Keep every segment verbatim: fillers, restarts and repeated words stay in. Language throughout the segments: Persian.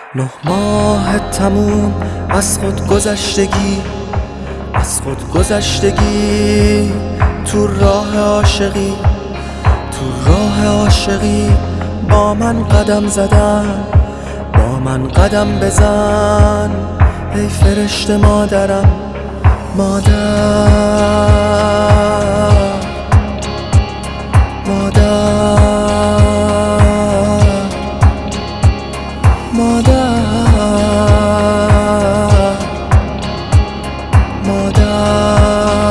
نه ماه تموم از خود گذشتگی، از خود گذشتگی تو راه عاشقی، تو راه عاشقی با من قدم زدن، با من قدم بزن ای فرشته مادرم، مادر مادر مادر مادر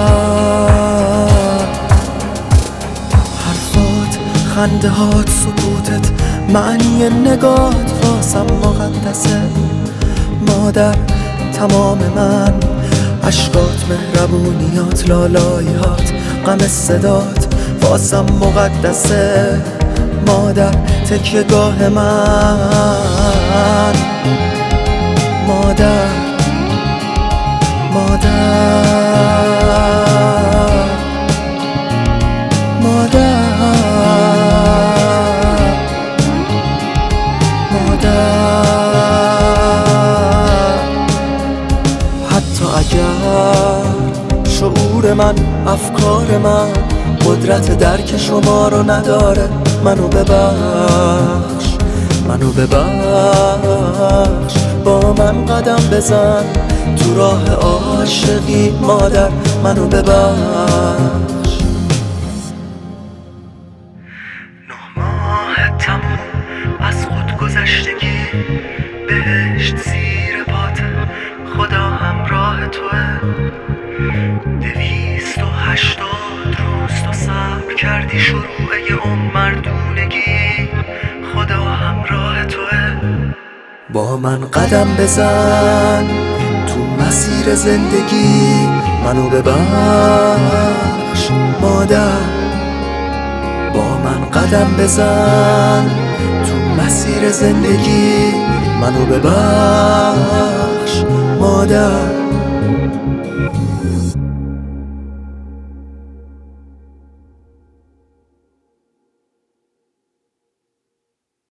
حرفات، خنده هات، سکوتت، معنی نگات واسم مقدسه مادر. تمام من، عشقات، مهربونیات، لالاییات، غم صدات واسم مقدسه مادر. تکیه گاه من مادر، مادر مادر مادر. حتی اگر شعور من، افکار من قدرت درک شما رو نداره، منو ببخش، منو ببخش، با من قدم بزن تو راه عاشقی مادر، منو ببخش. نه ماه تموم از خود گذشتگی، بهشت زیر پات خدا همراه توه. دویست و هشتاد روز تو صبر کردی، شروع اون مردونگی خدا همراه توه. با من قدم بزن تو مسیر زندگی، منو ببخش مادر. با من قدم بزن تو مسیر زندگی، منو ببخش مادر.